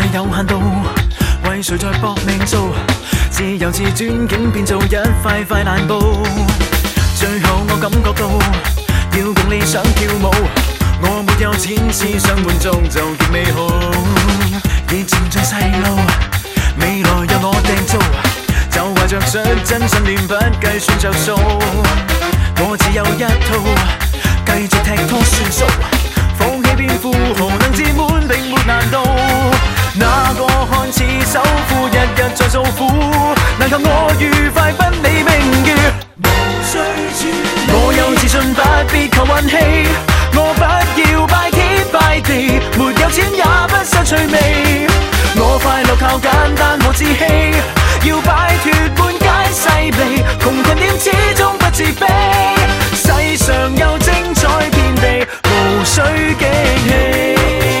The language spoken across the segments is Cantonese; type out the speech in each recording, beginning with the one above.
有限度，為誰在搏命做？自由自尊竟變做一塊塊爛布。最後我感覺到，要共理想跳舞，我沒有錢，思想滿足就極美好。熱情像細路，未來由我訂造，就懷着想真信念不計算着數。我只有一套，繼續踢拖算數，放棄變富豪能自滿並沒難度。那個看似首富日日在訴苦，難求我愉快不理名譽。我有自信不必求運氣，我不要拜天拜地，沒有錢也不失趣味。我快樂靠簡單和志氣，要擺脫半街勢利，窮困點始終不自卑。世上有精彩遍地，無需驚喜。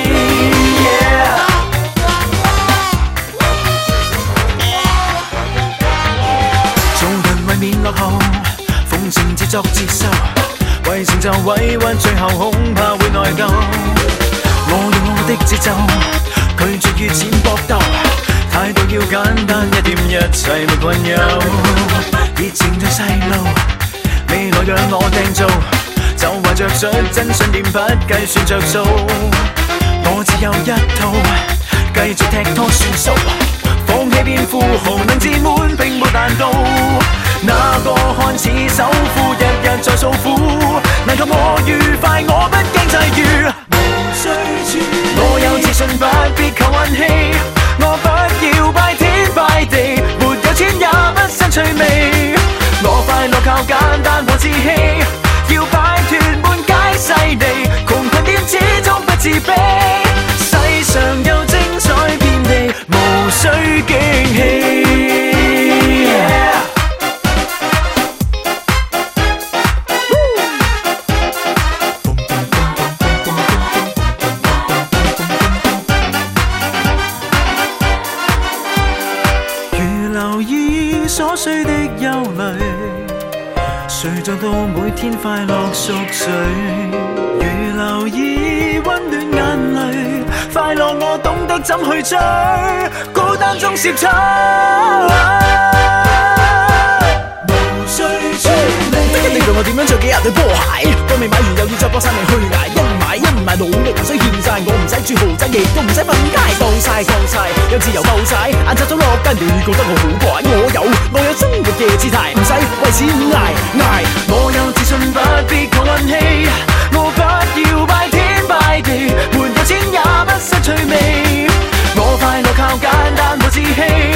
做人為免落後，奉承自作自受，為成就委屈，最後恐怕會內疚。我用我的節奏，拒絕與錢搏鬥，態度要簡單一點，一切沒困擾。熱情像細路，未來讓我訂造，就懷着想真信念不計算着數。我只有一套，繼續踢拖算數，放棄變富豪能自滿並沒難度。那個看似首富日日在訴苦，能及我愉快我不驚際遇。我有自信不必求運氣，我不要拜天拜地，沒有錢也不失趣味。我快樂靠簡單和志氣，要擺脫滿街勢利，窮困點始終不自卑。世上有精彩遍地，無需驚喜。所需的憂慮，誰做到每天快樂熟睡？如留意溫暖眼淚，快樂我懂得怎去追，孤單中攝取。無需處理，即刻你讓我點樣着幾廿對波鞋？當未買完又要再搏晒命去捱，一唔買努力唔使欠債，我唔使住豪宅，亦都唔使瞓街。放晒，有自由夠晒，晏晝早落街，你覺得我好怪？我有生活嘅姿態，唔使為錢捱。我有自信不必求運氣，我不要拜天拜地，沒有錢也不失趣味。我快樂靠簡單和志氣。